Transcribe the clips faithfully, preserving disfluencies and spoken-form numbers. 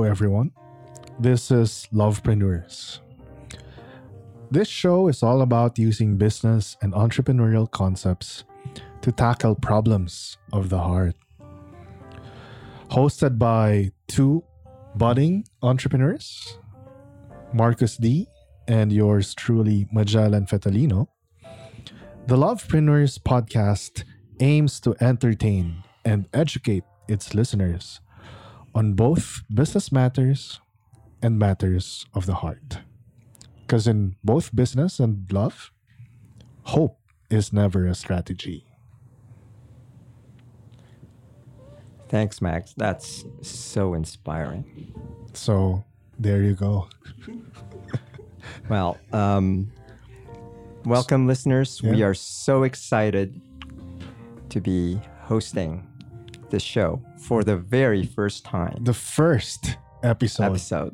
everyone. This is Lovepreneurs. This show is all about using business and entrepreneurial concepts to tackle problems of the heart. Hosted by two budding entrepreneurs, Marcus D. and yours truly, Magellan Fetalino, the Lovepreneurs podcast aims to entertain and educate its listeners on both business matters and matters of the heart. Because in both business and love, hope is never a strategy. Thanks, Max. That's so inspiring. So there you go. Well, um, welcome, listeners. Yeah. We are so excited to be hosting this show for the very first time. The first episode. episode.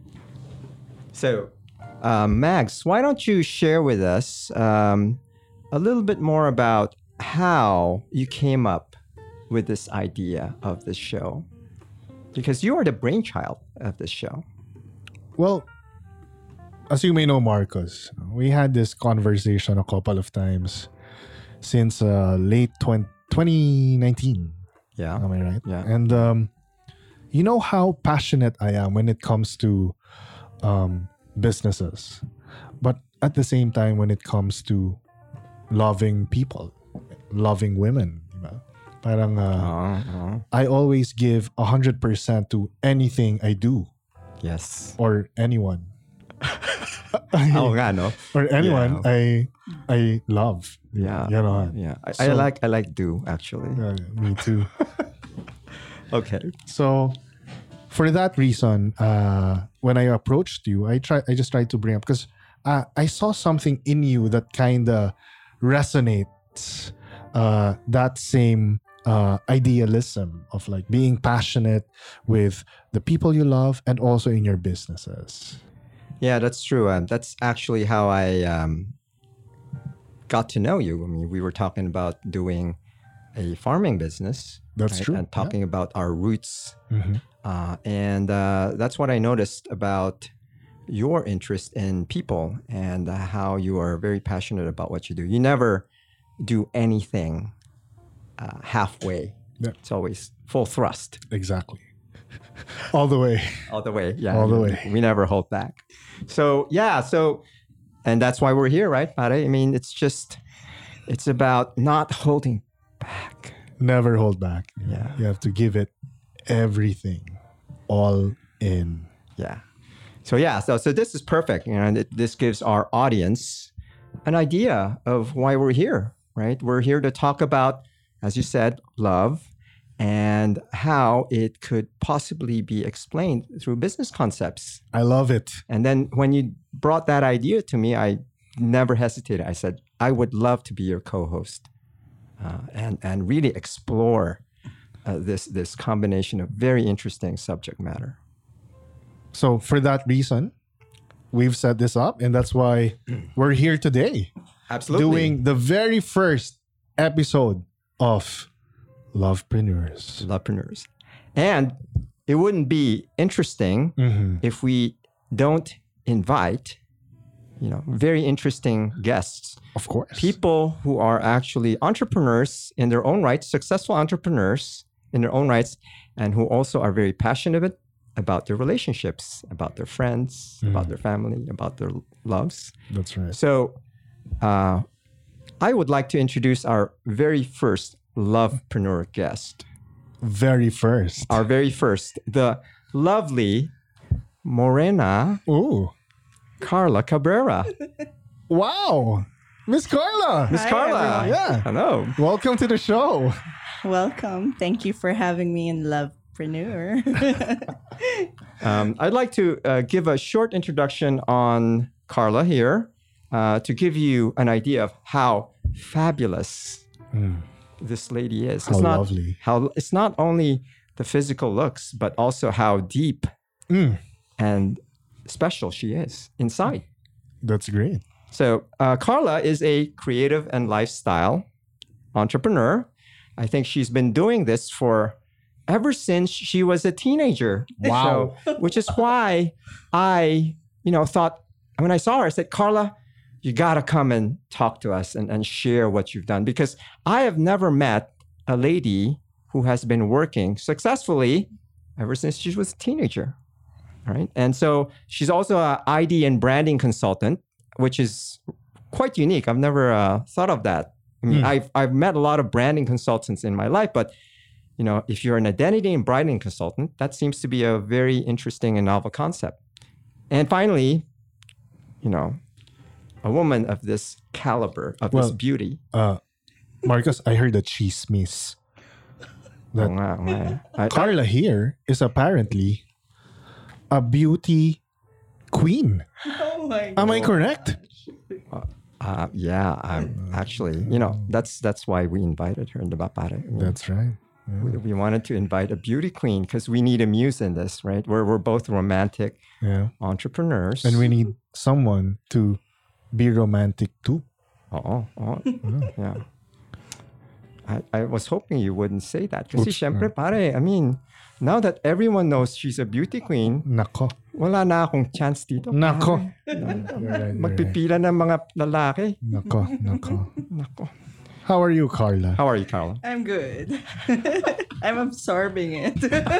So, um, Max, why don't you share with us um, a little bit more about how you came up with this idea of this show? Because you are the brainchild of this show. Well, as you may know, Marcos, we had this conversation a couple of times since uh, late twenty nineteen. Yeah. Am I right? Yeah. And um, you know how passionate I am when it comes to um, businesses. But at the same time, when it comes to loving people, loving women, diba? Parang uh, Uh-huh. I always give one hundred percent to anything I do Yes. or anyone. Oh, nga, no? or anyone Yeah. I I love. Yeah. You know. Yeah. I, I So- like I like do actually. Yeah, me too. Okay. So for that reason, uh, when I approached you, I try I just tried to bring up because uh, I saw something in you that kind of resonates uh, that same uh, idealism of like being passionate with the people you love and also in your businesses. Yeah, that's true. Um, that's actually how I um, got to know you. I mean, we were talking about doing a farming business. That's right? true, And talking about our roots. Mhm. Uh, and uh, that's what I noticed about your interest in people and uh, how you are very passionate about what you do. You never do anything uh, halfway. Yeah. It's always full thrust. Exactly. All the way. All the way. Yeah. All the you- way. We never hold back. So, yeah. So, and that's why we're here, right, Pare? I mean, it's just, it's about not holding back. Never hold back. Yeah. You have to give it everything, all in. Yeah. So, yeah. So, so this is perfect. You know, and it, this gives our audience an idea of why we're here, right? We're here to talk about, as you said, love and how it could possibly be explained through business concepts. I love it. And then when you brought that idea to me, I never hesitated. I said, I would love to be your co-host uh, and, and really explore uh, this, this combination of very interesting subject matter. So for that reason, we've set this up, and that's why we're here today Absolutely. doing the very first episode of Lovepreneurs. Lovepreneurs. And it wouldn't be interesting Mm-hmm. if we don't invite, you know, very interesting guests. Of course. People who are actually entrepreneurs in their own right, successful entrepreneurs in their own rights, and who also are very passionate about their relationships, about their friends, about their family, about their loves. That's right. So uh, I would like to introduce our very first lovepreneur guest. Very first. Our very first, the lovely Morena Ooh. Carla Cabrera. Wow. Miss Carla. Miss Hi, Carla. everyone. Yeah. Hello. Welcome to the show. Welcome. Thank you for having me in Lovepreneur. Um, I'd like to uh, give a short introduction on Carla here uh, to give you an idea of how fabulous this lady is. How it's not, lovely. How it's not only the physical looks, but also how deep Mm. and special she is inside. That's great. So uh, Carla is a creative and lifestyle entrepreneur. I think she's been doing this for ever since she was a teenager. Wow. So, which is why I, you know, thought when I saw her, I said, Carla, you got to come and talk to us and, and share what you've done. Because I have never met a lady who has been working successfully ever since she was a teenager. All right. And so she's also an I D and branding consultant, which is quite unique. I've never uh, thought of that. I mean, Mm. I've, I've met a lot of branding consultants in my life, but you know, if you're an identity and branding consultant, that seems to be a very interesting and novel concept. And finally, you know, a woman of this caliber, of Well, this beauty. Uh, Marcus, I heard a chismis. That Oh, wow, wow. I- Carla here is apparently a beauty queen. Oh my Am I God. correct? Uh, yeah, I'm actually, you know, that's that's why we invited her in the Bapare. I mean, That's right. we, we wanted to invite a beauty queen because we need a muse in this, right? We're, we're both romantic Yeah. entrepreneurs. And we need someone to be romantic too. Oh, oh, yeah. I, I was hoping you wouldn't say that. Kasi Oops. syempre, pare, I mean, now that everyone knows she's a beauty queen, Nako. wala na akong chance dito. Nako. pare. You're right, you're right. Magpipila ng mga lalaki. Nako, nako. Nako. How are you, Carla? How are you, Carla? I'm good. I'm absorbing it.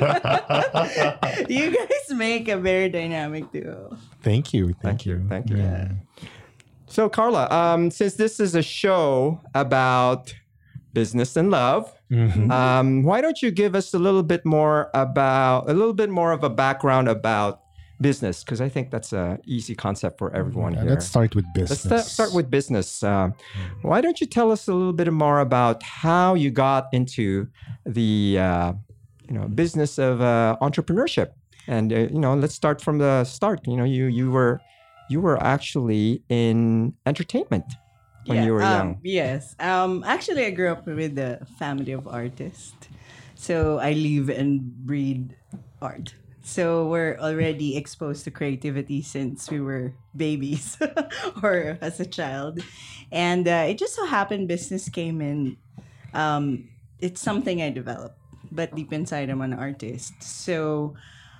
You guys make a very dynamic duo. Thank you. Thank, Thank you, you. thank you. Yeah. So, Carla, um, since this is a show about business and love, Mhm. um, why don't you give us a little bit more about a little bit more of a background about business? Because I think that's a easy concept for everyone Yeah, here. let's start with business. Let's sta- start with business. Uh, why don't you tell us a little bit more about how you got into the uh, you know business of uh, entrepreneurship? And uh, you know, let's start from the start. You know, you you were you were actually in entertainment when Yeah, you were um, young. Yes. Um, actually, I grew up with a family of artists. So I live and breathe art. So we're already exposed to creativity since we were babies or as a child. And uh, it just so happened business came in. Um, it's something I developed, but deep inside, I'm an artist. So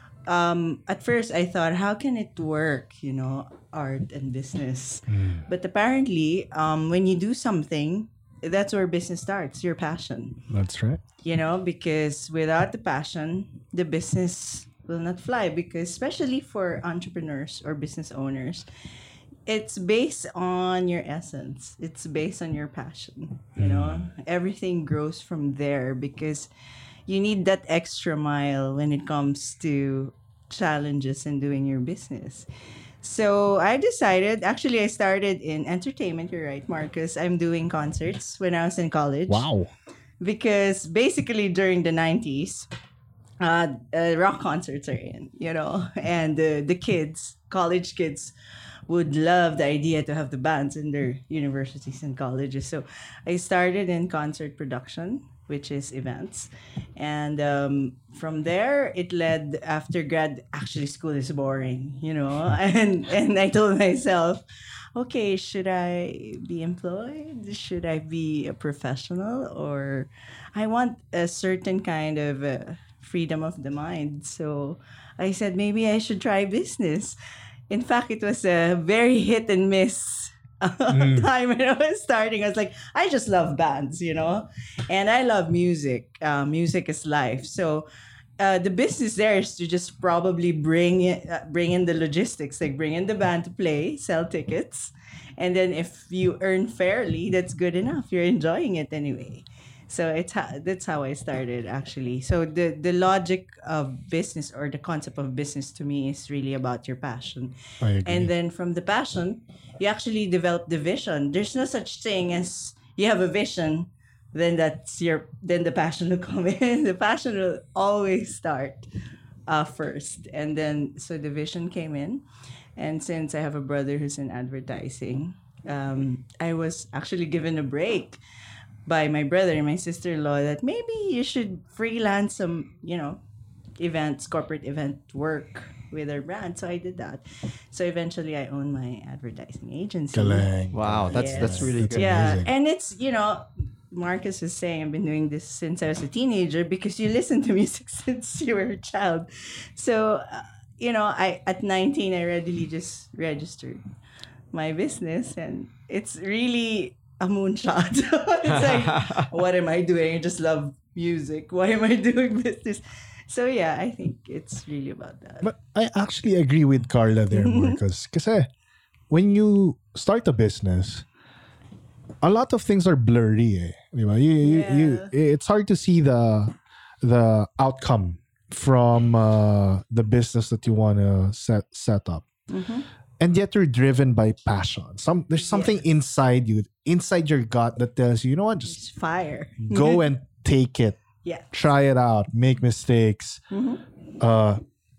um, at first, I thought, how can it work, you know, art and business? But apparently, um, when you do something, that's where business starts, your passion, That's right. you know, because without the passion, the business will not fly. Because, especially for entrepreneurs or business owners, it's based on your essence, it's based on your passion, you know, everything grows from there because you need that extra mile when it comes to challenges in doing your business. So I decided, actually, I started in entertainment. You're right, Marcus. I'm doing concerts when I was in college. Wow. Because basically during the nineties, uh, uh, rock concerts are in, you know, and uh, the kids, college kids, would love the idea to have the bands in their universities and colleges. So I started in concert production, which is events. And um, from there, it led after grad, actually school is boring, you know, and, and I told myself, okay, should I be employed? Should I be a professional? Or I want a certain kind of uh, freedom of the mind. So I said, maybe I should try business. In fact, it was a very hit and miss time when I was starting. I was like, I just love bands, you know, and I love music. Uh, music is life. So uh, the business there is to just probably bring in, uh, bring in the logistics, like bring in the band to play, sell tickets, and then if you earn fairly, that's good enough. You're enjoying it anyway. So it's how, that's how I started actually. So the the logic of business or the concept of business to me is really about your passion. I agree. And then from the passion, you actually develop the vision. There's no such thing as you have a vision, then that's your then the passion will come in. The passion will always start uh, first, and then so the vision came in. And since I have a brother who's in advertising, um, I was actually given a break by my brother and my sister-in-law that maybe you should freelance some, you know, events, corporate event work with our brand. So I did that. So eventually I own my advertising agency. Galing. Wow, that's that's Yes. really That's good. Yeah, amazing. and it's, you know, Marcus is saying, I've been doing this since I was a teenager because you listen to music since you were a child. So, uh, you know, I at nineteen, I readily just registered my business, and it's really a moonshot. It's like, what am I doing? I just love music. Why am I doing business? So yeah, I think it's really about that. But I actually agree with Carla there, Marcus. Kasi when you start a business, a lot of things are blurry. Eh. Di ba? You, you, Yeah. you, it's hard to see the the outcome from uh, the business that you want to set set up. And yet you're driven by passion. Some there's something Yes. inside you, inside your gut that tells you, you know what, just It's fire. go and take it. Yeah. Try it out, make mistakes. Uh,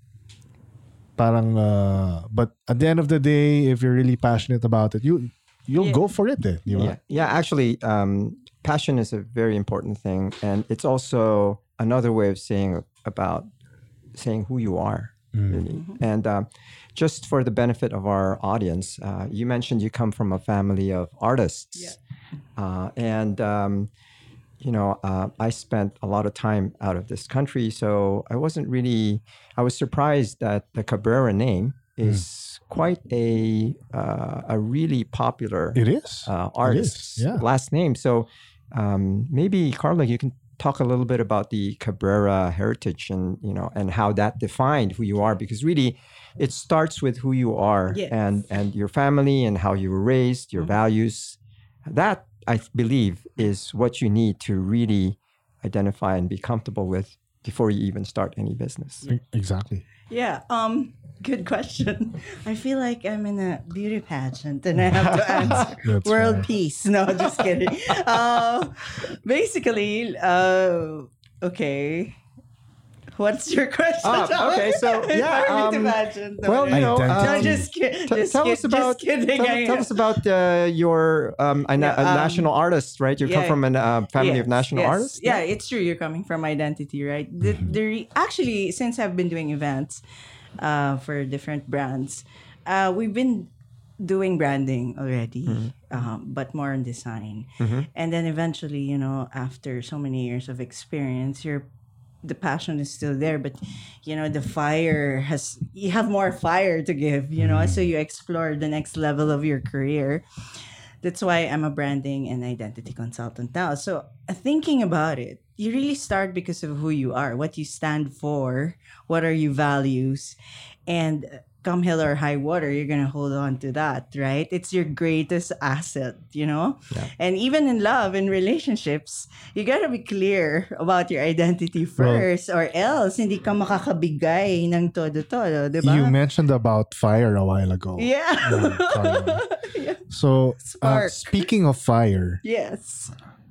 parang, uh, but at the end of the day, if you're really passionate about it, you you'll Yeah. go for it. Eh, di ba? Yeah, yeah. Actually, um, passion is a very important thing, and it's also another way of saying about saying who you are, really. And um, just for the benefit of our audience, uh, you mentioned you come from a family of artists, Yeah. uh, and um, you know, uh, I spent a lot of time out of this country, so I wasn't really. I was surprised that the Cabrera name is quite a uh, a really popular It is. uh, It artist's is, yeah. last name. So um, maybe Carla, you can talk a little bit about the Cabrera heritage and you know and how that defined who you are, because really it starts with who you are Yes. and and your family and how you were raised, your values. That I believe is what you need to really identify and be comfortable with before you even start any business. E- Exactly. Yeah. Um. Good question. I feel like I'm in a beauty pageant and I have to answer That's world fair. peace. No, just kidding. uh, basically, uh, okay. What's your question? Ah, okay, so, It's yeah, hard to um, imagine. well, you know, Identity. no, um, just, ki- T- just, tell kid- us about just kidding. tell, I- tell us about uh, your um, a na- Yeah, a um, national artist, right? You come yeah. from a uh, family of Yes, national yes. artists. Yeah, it's true. You're coming from identity, right? The, the re- actually, since I've been doing events uh, for different brands, uh, we've been doing branding already, um, but more on design. And then eventually, you know, after so many years of experience, you're the passion is still there, but you know the fire has you have more fire to give. You know, so you explore the next level of your career. That's why I'm a branding and identity consultant now. So uh, thinking about it, you really start because of who you are, what you stand for, what are your values, and uh, come hell or high water, you're gonna hold on to that, right? It's your greatest asset, you know. And even in love and relationships, you gotta be clear about your identity first, or else hindi ka makakabigay ng todo-todo, di ba? You mentioned about fire a while ago. Yeah. um, Carla. So, uh, Spark. speaking of fire, Yes.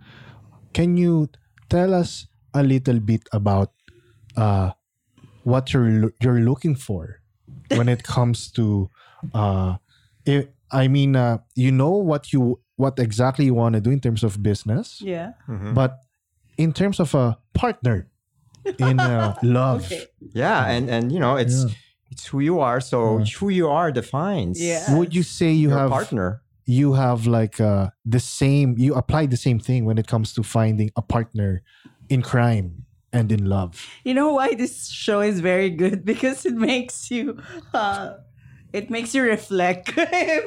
can you tell us a little bit about uh, what you're lo- you're looking for when it comes to uh, if, I mean, uh, you know what you what exactly you want to do in terms of business, Yeah. but in terms of a partner in uh, love. Okay. Yeah, and and you know it's Yeah. it's who you are. So who you are defines Yeah. Would you say you your have partner. you have like uh, the same you apply the same thing when it comes to finding a partner in crime and in love? You know why this show is very good? Because it makes you uh it makes you reflect. if,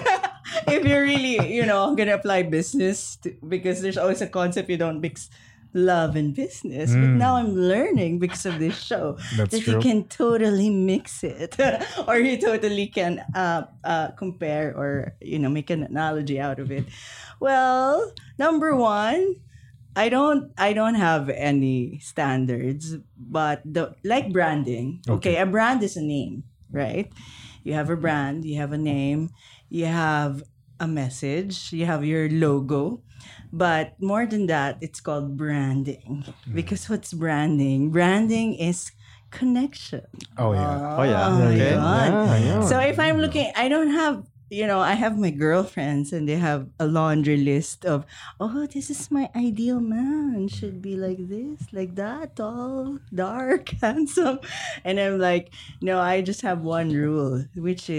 if you're really, you know, gonna apply business to, because there's always a concept you don't mix love and business. But now I'm learning because of this show That's that true. you can totally mix it. Or you totally can uh, uh, compare or, you know, make an analogy out of it. Well, number one, I don't I don't have any standards, but the like branding. Okay, a brand is a name, right? You have a brand, you have a name, you have a message, you have your logo. But more than that, it's called branding. Because what's branding? Branding is connection. Oh yeah. Oh yeah. Oh, okay. yeah. Yeah, yeah. So if I'm looking, I don't have, you know, I have my girlfriends and they have a laundry list of, oh, this is my ideal man. Should be like this, like that, tall, dark, handsome. And I'm like, no, I just have one rule, which is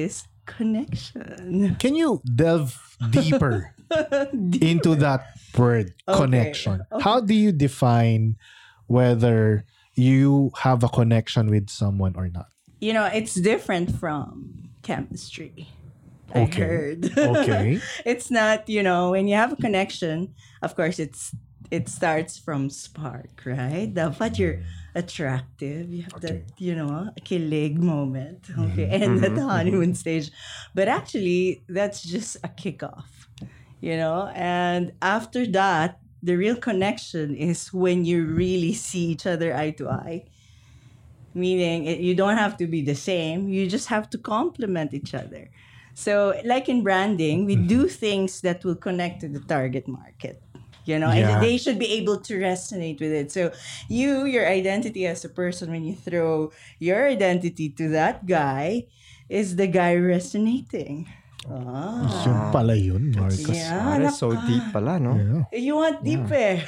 connection. Can you delve deeper into that word, Okay. connection? How do you define whether you have a connection with someone or not? You know, it's different from chemistry. Okay. I heard. Okay. It's not, you know, when you have a connection, of course, it's it starts from spark, right? Dapat you're attractive. You have Okay. that, you know, kilig moment. Okay. And that honeymoon stage. But actually, that's just a kickoff, you know? And after that, the real connection is when you really see each other eye to eye. Meaning, it, you don't have to be the same. You just have to complement each other. So, like in branding, we do things that will connect to the target market. You know, Yeah. and they should be able to resonate with it. So, you, your identity as a person, when you throw your identity to that guy, is the guy resonating. Ah. Yun pala yun, Marcos. Yeah. Ah, that's so naka- deep pala, no? Yeah. You want deep eh.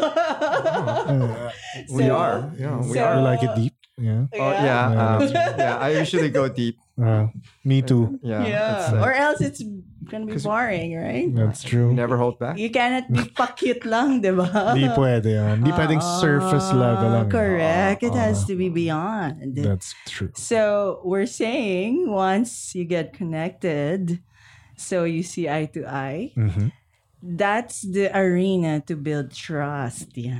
Uh, We So- are. Yeah, we so- are. you like it deep? Yeah. Oh, yeah. Yeah. Um, yeah, I usually go deep. Uh, me too. Yeah. Yeah. it's, uh, Or else it's gonna be 'cause- boring, right? That's true. never hold back. You cannot be pa-cute lang, di ba? Di pwede yan. Di pwedeng surface level lang. Ah, correct. It has Ah, to be beyond. That's true. So we're saying once you get connected, so you see eye to eye, Mhm. that's the arena to build trust. Yan.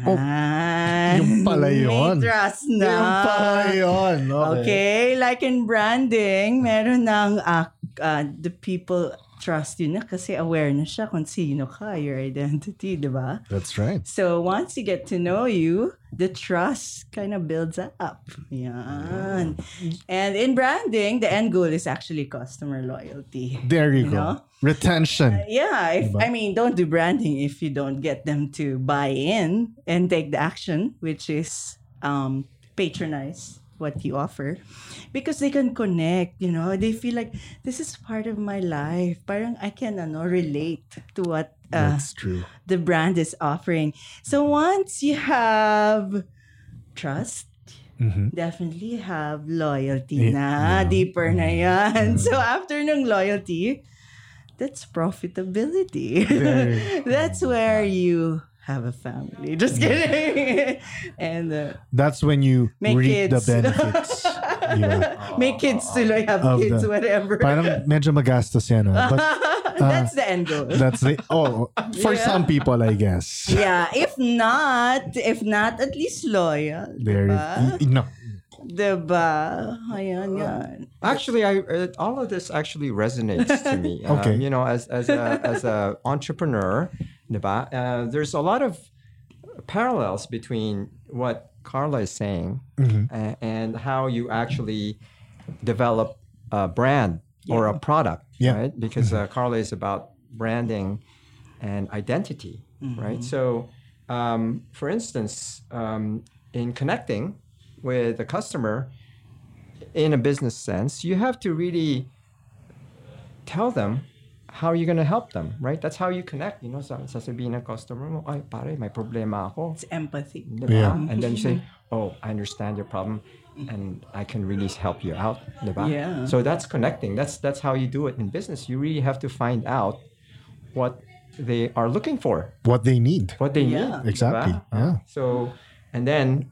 Yung pala yun. May trust na. Yung pala yun. Okay, like in branding, meron ng uh, uh, the people trust you na kasi aware na siya kung sino ka, your identity, di ba? That's right. So once you get to know you, the trust kind of builds up. Yan. And in branding, the end goal is actually customer loyalty. There you, You go. know? Retention. Yeah, if, Diba? I mean, don't do branding if you don't get them to buy in and take the action, which is um, patronize what you offer, because they can connect. You know, they feel like this is part of my life. Parang I can ano, relate to what uh, That's true. the brand is offering. So once you have trust, Mhm. definitely have loyalty Yeah. na. Yeah. Deeper na yan. So after ng loyalty, that's profitability. There. That's where you have a family. Just kidding. And uh, That's when you Make reap the kids. benefits. Yeah. make kids tuloy, have Of kids, the- whatever. Parang medyo magastos yan. ah. But That's the end goal. that's the, oh, for Yeah. some people, I guess. Yeah, if not, if not, at least loyal. There. Diba? y- No. Diba? Ayan, yan. Actually, I uh, all of this actually resonates to me. Okay. Um, you know, as as a as a entrepreneur, diba, uh, there's a lot of parallels between what Carla is saying Mhm. a- and how you actually develop a brand or a product, Yeah. right? Because uh, Carla is about branding and identity, right? So, um, for instance, um, in connecting with a customer in a business sense, you have to really tell them how you're going to help them, right? That's how you connect. You know, sa- sasabihin ng customer mo, ay pare, may problema ako. It's empathy. Diba? Yeah. And then you say, oh, I understand your problem and I can really help you out. Diba? Yeah. So that's connecting. That's that's how you do it in business. You really have to find out what they are looking for, What they need. what they Yeah. need. Exactly. diba? Yeah. So, and then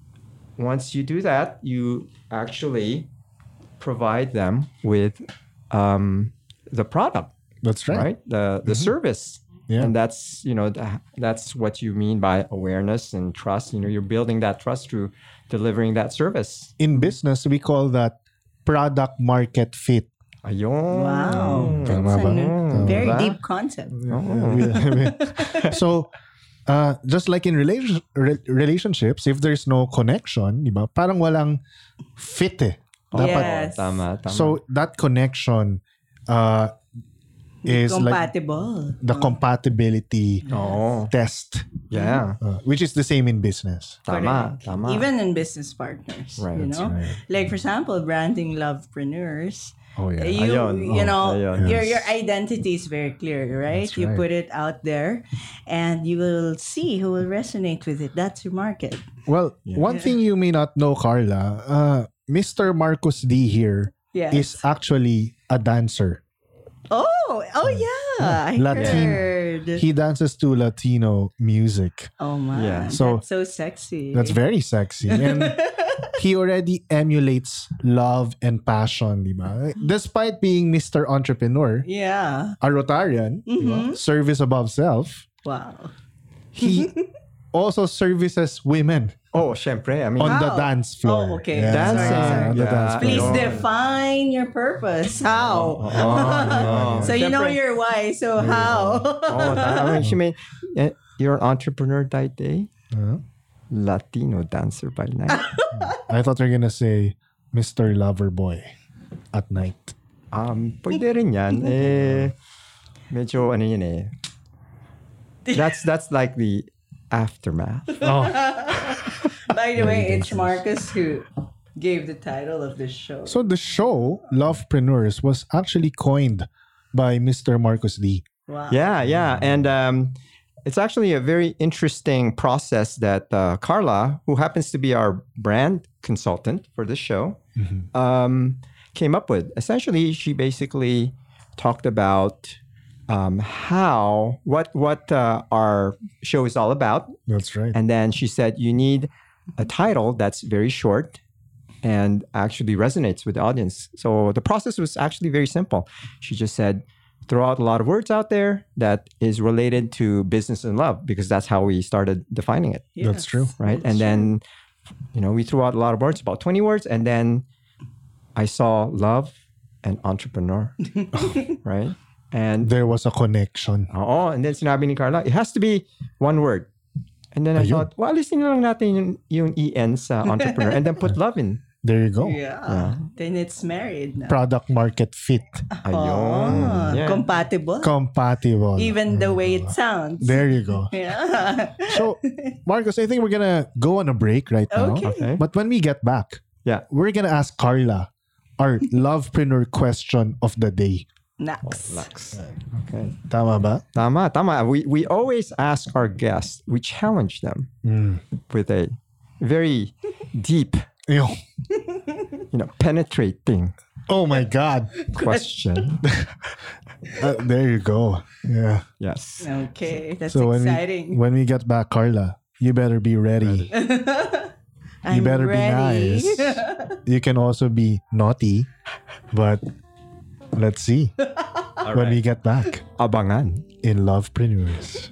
once you do that, you actually provide them with um, the product, That's right. right? The the service. Yeah. And that's, you know, tha- that's what you mean by awareness and trust. You know, you're building that trust through delivering that service. In business, we call that product market fit. Ayun. Wow. That's Tama ba? a Tama very ba? deep concept. So, uh, just like in relation, re- relationships, if there's no connection, di ba, parang walang fit eh. Dapat, Yes. Tama, tama. So, that connection uh, is like Compatible. the compatibility oh, test, yeah. uh, which is the same in business. Tama, Correct. tama. Even in business partners, Right, you that's know, right. like for example, branding lovepreneurs. Oh, yeah. You Ayun, you oh, know ayun. your Yes. your identity is very clear, right? That's You right. put it out there, and you will see who will resonate with it. That's your market. Well, one thing you may not know, Carla, uh, Mister Marcos D here is Yes. actually a dancer. Oh, oh yeah. I Latin- heard. He dances to Latino music. oh man, Yeah. So- that's so sexy. That's very sexy. And he already emulates love and passion, di ba? Despite being Mister Entrepreneur, yeah. a Rotarian, di ba? Service above self, Wow. he also services women Oh, syempre. I mean, on the How? dance floor. Oh, okay. Dancing. Sorry, sorry. on the Yeah. dance floor. Please Ayun. define your purpose. How? oh, So you know syempre. your why. So how? Oh, I mean, she mean, eh, you're an entrepreneur that day? Huh? Latino dancer by night. I thought you were gonna say Mister Loverboy at night. Um, pwede rin yan. Eh, medyo ano yun eh. That's, that's like the aftermath. Oh, By the way, it's Marcus who gave the title of this show. so the show Lovepreneurs was actually coined by Mister Marcus D. Wow. Yeah, yeah. And um, it's actually a very interesting process that uh, Carla, who happens to be our brand consultant for this show, um, came up with. Essentially, she basically talked about um, how, what, what uh, our show is all about. That's right. And then she said, you need a title that's very short and actually resonates with the audience. So the process was actually very simple. She just said, throw out a lot of words out there that is related to business and love, because that's how we started defining it, That's true. right? And then, you know, we threw out a lot of words, about twenty words, and then I saw love and entrepreneur, right? And There was a connection. oh, and then sinabi ni Carla, it has to be one word. And then I Ayun. thought, well, alisin na lang natin yung, yung E N sa entrepreneur and then put love in. There you go. Yeah. Then it's married now. Product market fit. Ayun. Ah, Yeah. compatible. Compatible. Even the way it sounds. There you go. Yeah. So, Marcus, I think we're gonna go on a break right now. Okay. Okay. But when we get back, Yeah. we're gonna ask Carla our lovepreneur question of the day. Next. Relax. Okay. Tama ba? Tama, tama. We, we always ask our guests, we challenge them Mm. with a very deep, Ew. you know, penetrating Oh my God. question. Uh, there you go. Yeah. Yes. Okay. That's So when we, exciting. when we get back, Carla, you better be ready. I'm better be ready. nice. You can also be naughty, but let's see when we get back Abangan. in Lovepreneurs.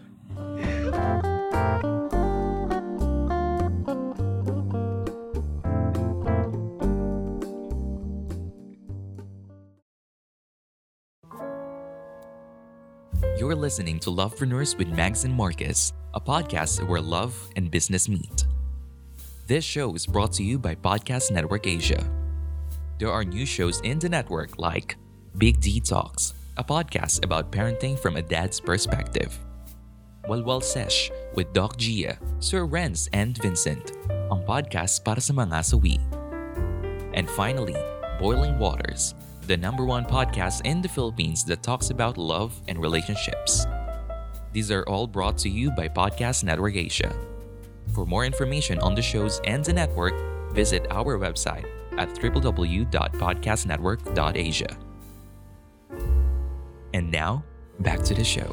You're listening to Lovepreneurs with Mags and Marcus, a podcast where love and business meet. This show is brought to you by Podcast Network Asia. There are new shows in the network like Big D Talks, a podcast about parenting from a dad's perspective. Walwal Sesh with Doc Gia, Sir Renz, and Vincent, ang podcast para sa mga sawi. And finally, Boiling Waters, the number one podcast in the Philippines that talks about love and relationships. These are all brought to you by Podcast Network Asia. For more information on the shows and the network, visit our website at w w w dot podcast network dot asia. And now, back to the show.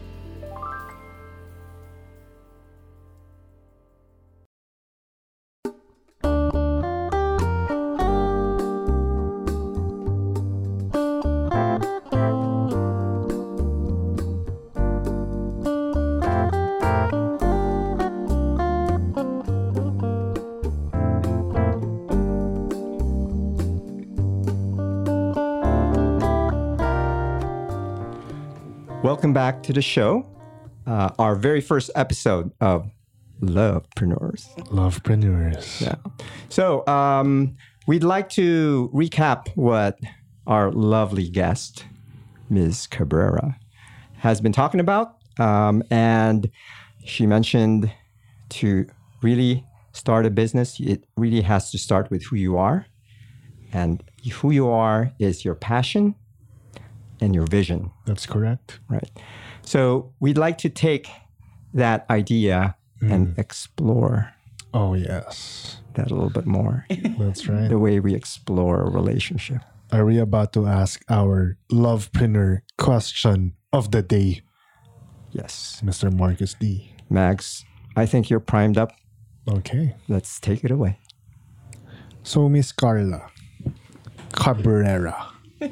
Welcome back to the show. Uh, our very first episode of Lovepreneurs. Lovepreneurs. Yeah. So um, we'd like to recap what our lovely guest, Miz Cabrera, has been talking about. Um, and she mentioned to really start a business, it really has to start with who you are. And who you are is your passion and your vision. That's correct. Right. So we'd like to take that idea and explore Oh, yes. that a little bit more. That's right. The way we explore a relationship. are we about to ask our lovepreneur question of the day, Yes. Mister Marcus D? Max, I think you're primed up. Okay. Let's take it away. So, Miss Carla Cabrera,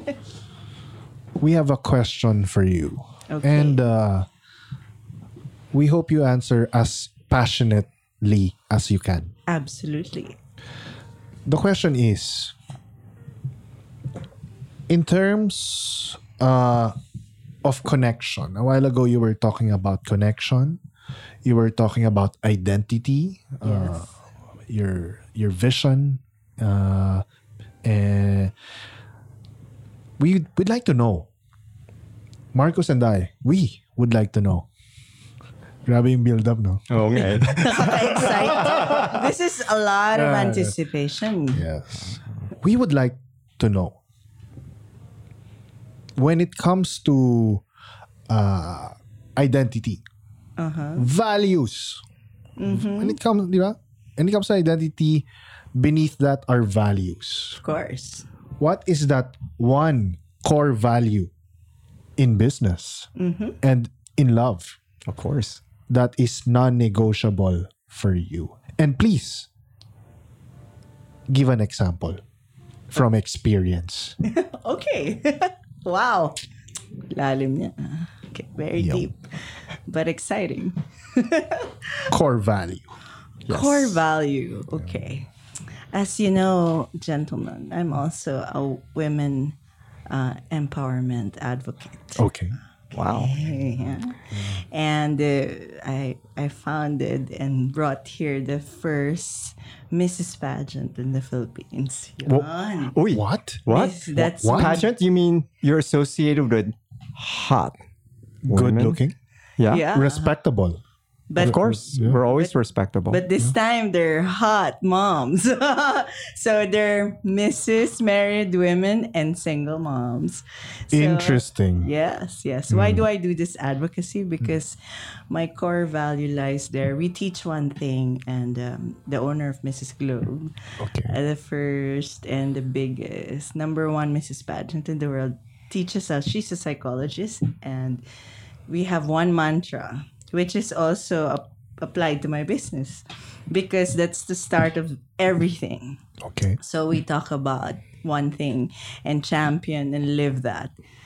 we have a question for you. Okay. And uh, we hope you answer as passionately as you can. Absolutely. The question is, in terms uh, of connection, a while ago you were talking about connection, you were talking about identity, uh, your your vision, uh, and we would like to know. Marcos and I, we would like to know. Grabe yung build up, no? Okay. Excited. This is a lot of Yeah. anticipation. Yes. We would like to know, when it comes to uh, identity, values. When it comes, di ba? When it comes to identity, beneath that are values. Of course. What is that one core value in business and in love Of course. that is non-negotiable for you? And please, give an example from experience. Okay. Wow. Lalim niya. Okay. Very Yo. deep. But exciting. Core value. Yes. Core value. Okay. As you know, gentlemen, I'm also a women uh, empowerment advocate. Okay. Wow. Yeah. And uh, I I founded and brought here the first Missus Pageant in the Philippines. Yun. Uy. What? What? Yes, that's What? Pageant? You mean you're associated with hot Good women? looking. Yeah. Yeah. Respectable. But Of course. We're always respectable. But this time they're hot moms. So they're Missus Married Women and Single Moms. So, Interesting. Yes, yes. Why do I do this advocacy? Because my core value lies there. We teach one thing, and um, the owner of Missus Globe, Okay. uh, the first and the biggest, number one Missus Pageant in the world, teaches us. She's a psychologist, and we have one mantra, which is also ap- applied to my business, because that's the start of everything. Okay. So we talk about one thing and champion and live that.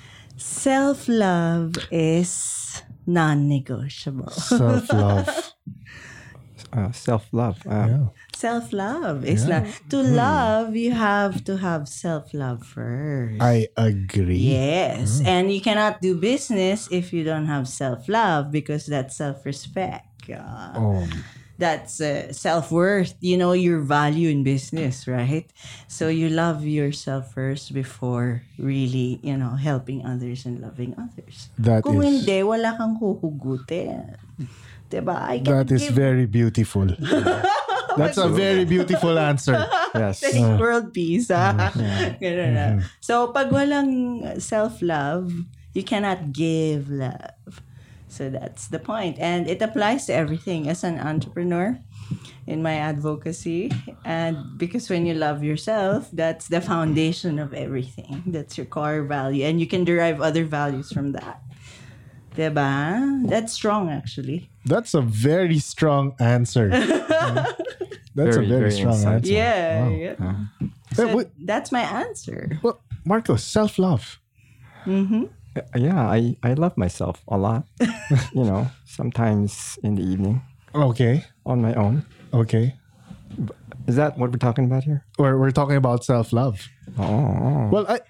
Self-love is non-negotiable. Self-love. uh, self-love. Uh, Yeah. Self-love is not to love. You have to have self-love first. I agree. Yes, and you cannot do business if you don't have self-love, because that's self-respect. Uh, Um, that's uh, self-worth. You know your value in business, right? So you love yourself first before really, you know, helping others and loving others. That Kung is- hindi, wala kang huhugutin. Diba? I can that is give very beautiful. That's a very beautiful answer. yes. Like world peace. Ah. Ganun na. So, pag walang self-love, you cannot give love. So, that's the point. And it applies to everything as an entrepreneur in my advocacy. And because when you love yourself, that's the foundation of everything. That's your core value. And you can derive other values from that. Diba? That's strong, actually. That's a very strong answer. Yeah. That's Very, a very, very strong insightful. answer. Yeah. Wow. yeah. Eh, So, wait, that's my answer. well, Marcos, self-love. Uh, Yeah, I, I love myself a lot. You know, sometimes in the evening Okay. on my own. Okay. Is that what we're talking about here? We're, we're talking about self-love. Oh. Well, I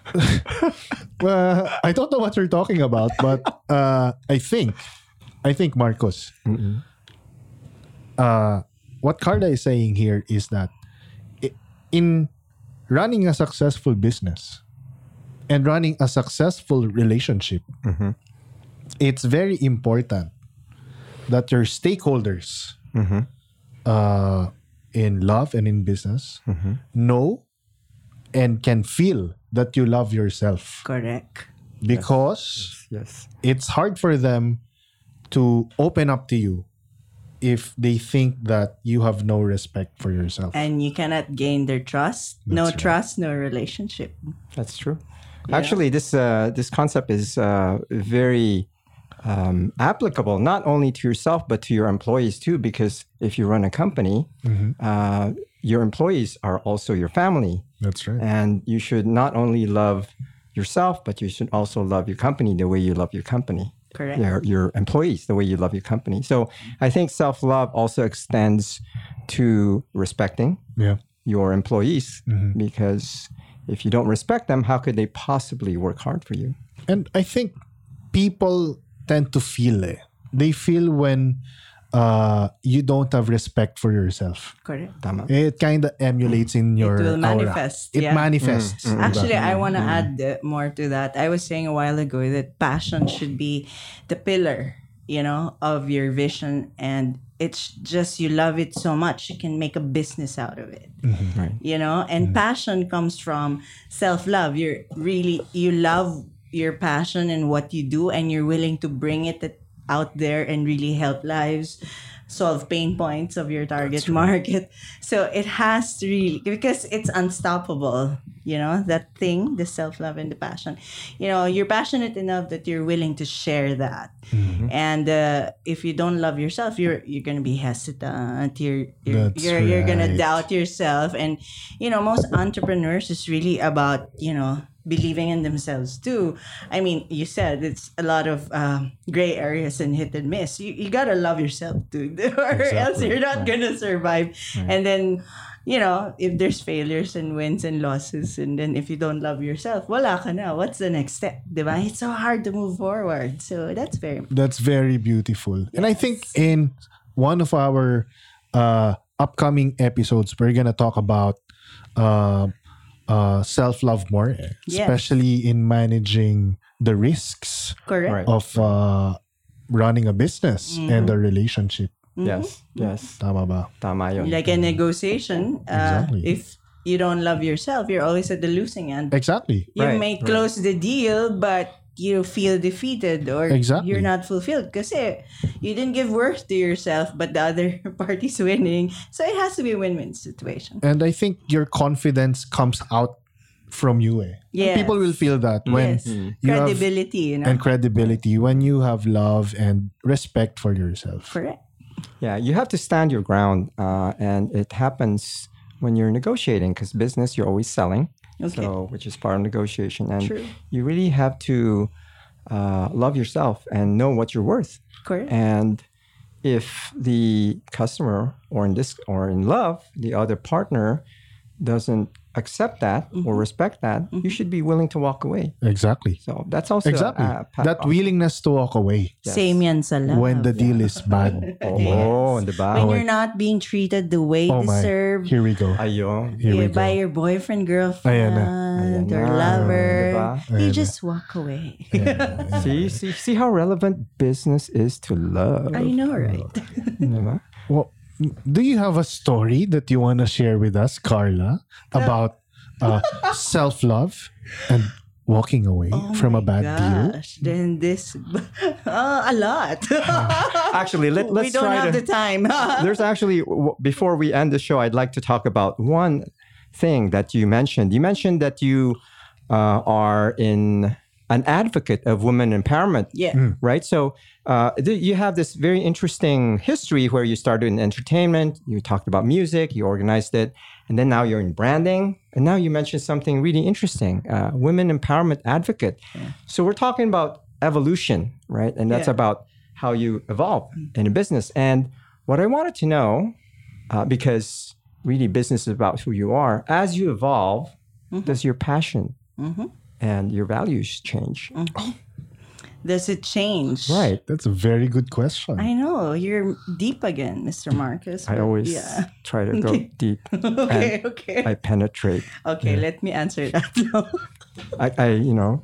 well, I don't know what you're talking about, but uh, I think, I think Marcos, uh, what Carla is saying here is that i- in running a successful business and running a successful relationship, it's very important that your stakeholders uh, in love and in business know and can feel that you love yourself, Correct. because Yes. it's hard for them to open up to you if they think that you have no respect for yourself. And you cannot gain their trust. no right. trust, no relationship. That's true. Actually, this uh, this concept is uh, very um, applicable not only to yourself but to your employees too. Because if you run a company, uh, your employees are also your family, That's right. and you should not only love yourself, but you should also love your company the way you love your company. Correct. Your your employees the way you love your company. So I think self love also extends to respecting Yeah. your employees, because if you don't respect them, how could they possibly work hard for you? And I think people tend to feel it. They feel when uh, you don't have respect for yourself. Correct. Tama. It kind of emulates in your will aura. manifest, It yeah. manifests. Actually, I want to add uh, more to that. I was saying a while ago that passion should be the pillar, you know, of your vision, and it's just you love it so much you can make a business out of it. Right. You know, and passion comes from self-love. You're really you love your passion and what you do, and you're willing to bring it out there and really help lives, solve pain points of your target market. So it has to really, because it's unstoppable, you know, that thing, the self-love and the passion. You know, you're passionate enough that you're willing to share that. And uh, if you don't love yourself, you're you're gonna be hesitant. You're you're That's you're, you're gonna right. doubt yourself. And you know, most entrepreneurs is really about, you know, believing in themselves too. I mean, you said it's a lot of um, gray areas and hit and miss. You, you gotta love yourself too, or else you're not gonna survive. And then, you know, if there's failures and wins and losses, and then if you don't love yourself, wala ka na. What's the next step? Diba? It's so hard to move forward. So that's very That's very beautiful. And I think in one of our uh, upcoming episodes, we're going to talk about uh, uh, self-love more, eh, Yes. especially in managing the risks correct. Right. of uh, running a business and a relationship. Yes. Yes. Tama ba? Tama yun. Like a negotiation, uh, Exactly. if you don't love yourself, you're always at the losing end. Exactly. You Right, may right. close the deal, but you feel defeated or Exactly. you're not fulfilled because you didn't give worth to yourself, but the other party's winning. So it has to be a win-win situation. And I think your confidence comes out from you. Eh. Yes. People will feel that when Yes. you have Credibility, you know. and credibility, when you have love and respect for yourself. Correct. Yeah, you have to stand your ground, uh, and it happens when you're negotiating, because business you're always selling, Okay. so which is part of negotiation, and True. you really have to uh, love yourself and know what you're worth. Correct. And if the customer, or in this, or in love, the other partner doesn't accept that or respect that, you should be willing to walk away. Exactly. So that's also Exactly. a, a, That willingness to walk away Yes. Same yan sa love. when the deal is bad. Oh, di ba? When you're not being treated the way Oh you my. deserve. Here we go. Ayun. Here we Yeah, by go. your boyfriend, girlfriend, Ayan na. Ayan or na. lover, Diba? you Ayan na. just walk away. See, see, see how relevant business is to love. I know, right? Diba? Well, do you have a story that you want to share with us, Carla, about uh, self-love and walking away from a bad deal? Gosh, then this, uh, a lot. Actually, let, let's we don't try have to. the time. There's actually, w- before we end the show, I'd like to talk about one thing that you mentioned. You mentioned that you uh, are in an advocate of women empowerment. Yeah. Right. So uh, th- you have this very interesting history where you started in entertainment, you talked about music, you organized it, and then now you're in branding. And now you mentioned something really interesting, uh, women empowerment advocate. So we're talking about evolution, right? And that's Yeah. about how you evolve in a business. And what I wanted to know, uh, because really business is about who you are, as you evolve, does your passion and your values change? Does it change? Right. That's a very good question. I know. You're deep again, Mister Marcus. I but always Yeah. try to go Okay. deep. Okay, and okay. I penetrate. okay, let me answer that now. I, I, you know,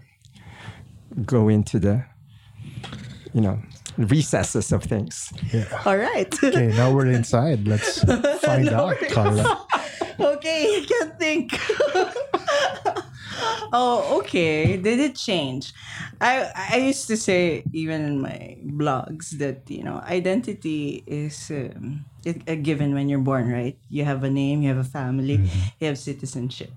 go into the, you know, recesses of things. All right. Okay, now we're inside. Let's find out, Carla. Okay, I can't think. Oh, okay. Did it change? I I used to say even in my blogs that you know identity is um, it, a given when you're born, right? You have a name, you have a family, you have citizenship.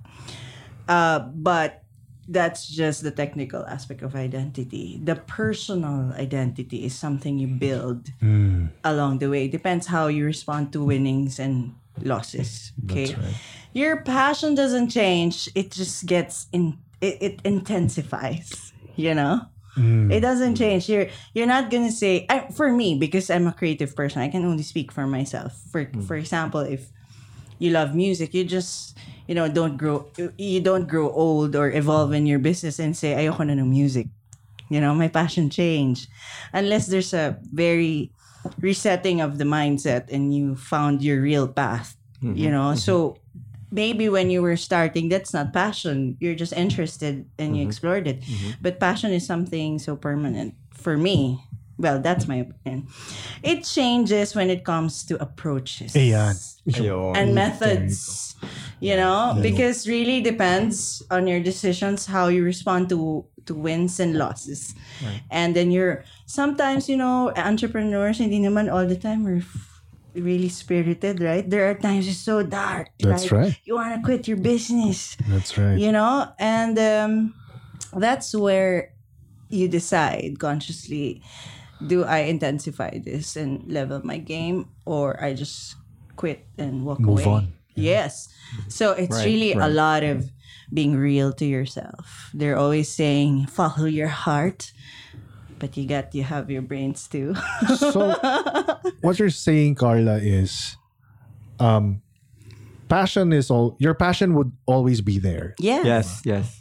Uh, but that's just the technical aspect of identity. The personal identity is something you build along the way. Depends how you respond to winnings and losses. Okay, That's right. your passion doesn't change. It just gets in. It, it intensifies. You know, it doesn't change. You're you're not gonna say I, for me because I'm a creative person. I can only speak for myself. For for example, if you love music, you just you know don't grow you don't grow old or evolve in your business and say ayoko na ng music. You know, my passion changed unless there's a very resetting of the mindset and you found your real path. You know, so maybe when you were starting, that's not passion. You're just interested and you explored it. But passion is something so permanent for me. Well, that's my opinion. It changes when it comes to approaches Ayan. Ayun. and methods. You know, because really depends on your decisions how you respond to to wins and losses. And then you're sometimes, you know, entrepreneurs hindi naman all the time we're f- really spirited, right? There are times it's so dark. That's like, right. You want to quit your business. That's right. You know, and um, that's where you decide consciously, do I intensify this and level my game, or I just quit and walk Move away? on. Yes. So it's Right, really a right. lot of being real to yourself. They're always saying follow your heart, but you got you have your brains too. So, what you're saying, Carla, is um, passion is all. Your passion would always be there, yeah. Yes, yes.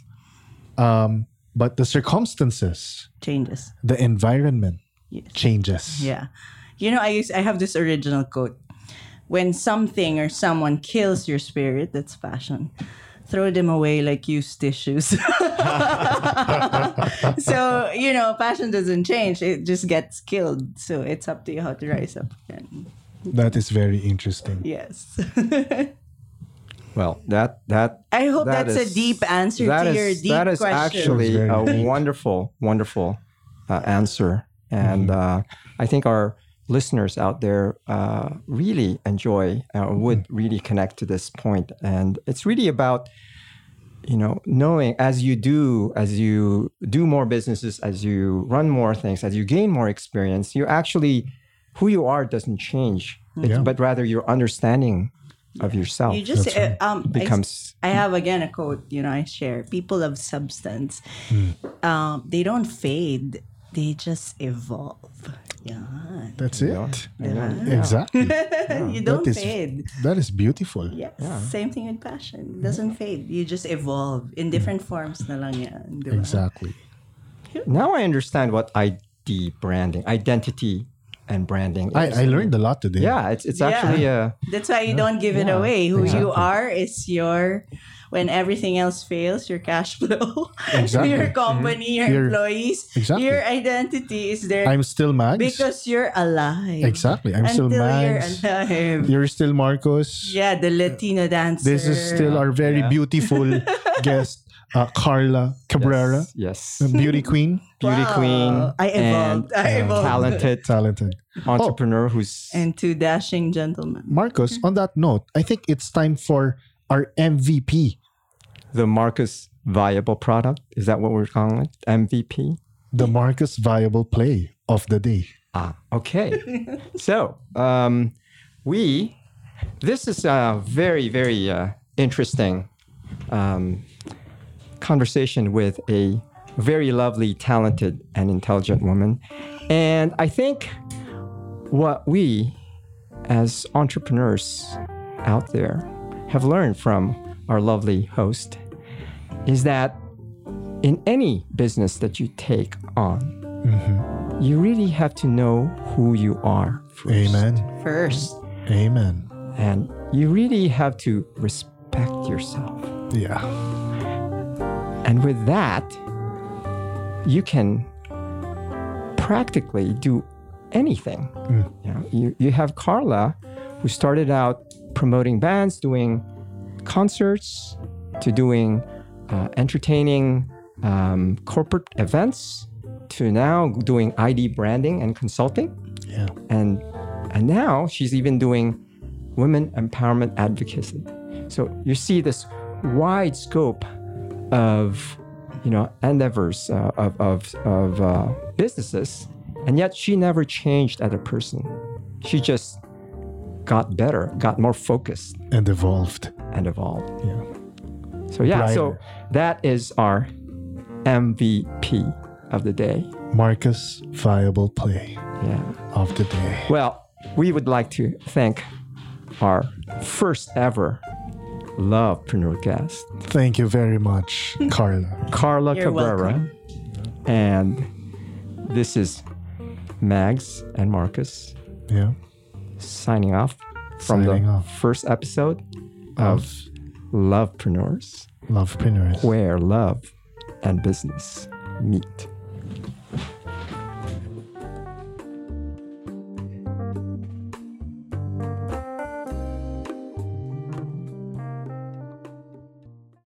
um, but the circumstances, Changes. the environment Yes. changes. Yeah. You know, I use I have this original quote. When something or someone kills your spirit, that's passion. Throw them away like used tissues. So, you know, passion doesn't change. It just gets killed. So it's up to you how to rise up again. That is very interesting. Yes. Well, that that I hope that that's is- a deep answer that to is- your deep That is question. actually It's very a deep. wonderful, wonderful uh, answer, and uh, I think our listeners out there uh, really enjoy uh, would really connect to this point, and it's really about you know knowing as you do as you do more businesses, as you run more things, as you gain more experience, you actually who you are doesn't change, It's- Yeah. but rather your understanding of yourself You just That's right. uh, um I- becomes. I have again a quote, you know, I share. People of substance, Hmm. um, they don't fade, they just evolve. Yeah. That's Yeah. it. Yeah. Exactly. You don't That is fade. that is beautiful. Yes. Same thing with passion. It doesn't fade. You just evolve in different forms na lang yan. Di ba? Exactly. Now I understand what I D branding, identity and branding is. I, I learned a lot today. Yeah, it's it's Yeah. actually a That's why you don't give it Yeah, away. Who you exactly. are is your, when everything else fails, your cash flow, Exactly. your company, your Your- employees, Exactly. your identity is there I'm still Mags. because you're alive. Exactly. I'm still Until Mags. you're alive. You're still Marcos. Yeah, the Latino dancer. This is still our very Yeah. beautiful guest, uh, Carla Cabrera, yes, a beauty queen, beauty Wow. queen, I evolved. and I uh, evolved. talented talented. entrepreneur who's And two dashing gentlemen. Marcos, on that note, I think it's time for our M V P, the Marcus Viable Product. Is that what we're calling it? M V P. the Marcos Viable Play of the Day. Ah, okay. So, um, we, this is a very, very uh, interesting um, conversation with a very lovely, talented, and intelligent woman. And I think what we, as entrepreneurs out there, have learned from our lovely host is that in any business that you take on, you really have to know who you are first. Amen. First. Amen. And you really have to respect yourself. Yeah. And with that, you can practically do anything. You know, you, you have Carla, who started out promoting bands, doing concerts, to doing uh, entertaining um, corporate events to now doing I D branding and consulting. Yeah. And and now she's even doing women empowerment advocacy. So you see this wide scope of, you know, endeavors uh, of of, of uh, businesses, and yet she never changed as a person. She just got better, got more focused, And evolved. and evolved. Yeah. So yeah, so Brighter. that is our M V P of the day. Marcus Viable Play Yeah. of the day. Well, we would like to thank our first ever Lovepreneur guest, Thank you very much, Carla. Carla You're Cabrera. welcome. And this is Mags and Marcus Yeah. signing off from Signing the off. first episode of Of Lovepreneurs, Lovepreneurs. where love and business meet.